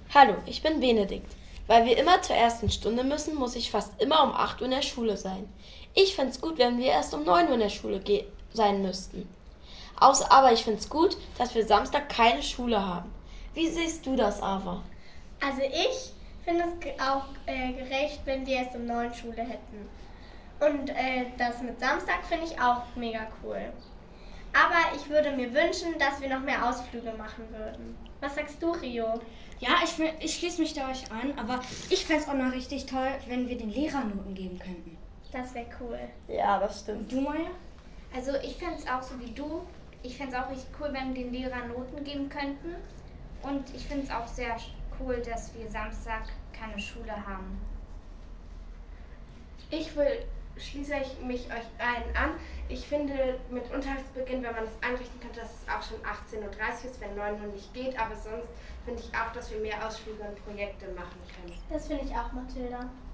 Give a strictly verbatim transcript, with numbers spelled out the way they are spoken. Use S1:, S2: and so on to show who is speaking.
S1: Hallo, ich bin Benedikt. Weil wir immer zur ersten Stunde müssen, muss ich fast immer um acht Uhr in der Schule sein. Ich find's gut, wenn wir erst um neun Uhr in der Schule ge- sein müssten. Außer, aber ich find's gut, dass wir Samstag keine Schule haben. Wie siehst du das, Ava?
S2: Also ich finde es ge- auch äh, gerecht, wenn wir erst um neun Schule hätten. Und äh, das mit Samstag finde ich auch mega cool. Aber ich würde mir wünschen, dass wir noch mehr Ausflüge machen würden. Was sagst du, Rio?
S3: Ja, ich, find- ich schließe mich da euch an, aber ich fände es auch noch richtig toll, wenn wir den Lehrern Noten geben könnten.
S2: Das wäre cool.
S1: Ja, das stimmt.
S3: Du, Maya?
S4: Also ich fände es auch so wie du. Ich fände es auch richtig cool, wenn wir den Lehrern Noten geben könnten. Und ich finde es auch sehr cool, dass wir Samstag keine Schule haben.
S5: Ich will, schließe ich mich euch allen an. Ich finde, mit Unterrichtsbeginn, wenn man das einrichten könnte, dass es auch schon achtzehn Uhr dreißig ist, wenn neun Uhr nicht geht. Aber sonst finde ich auch, dass wir mehr Ausflüge und Projekte machen können.
S2: Das finde ich auch, Mathilda.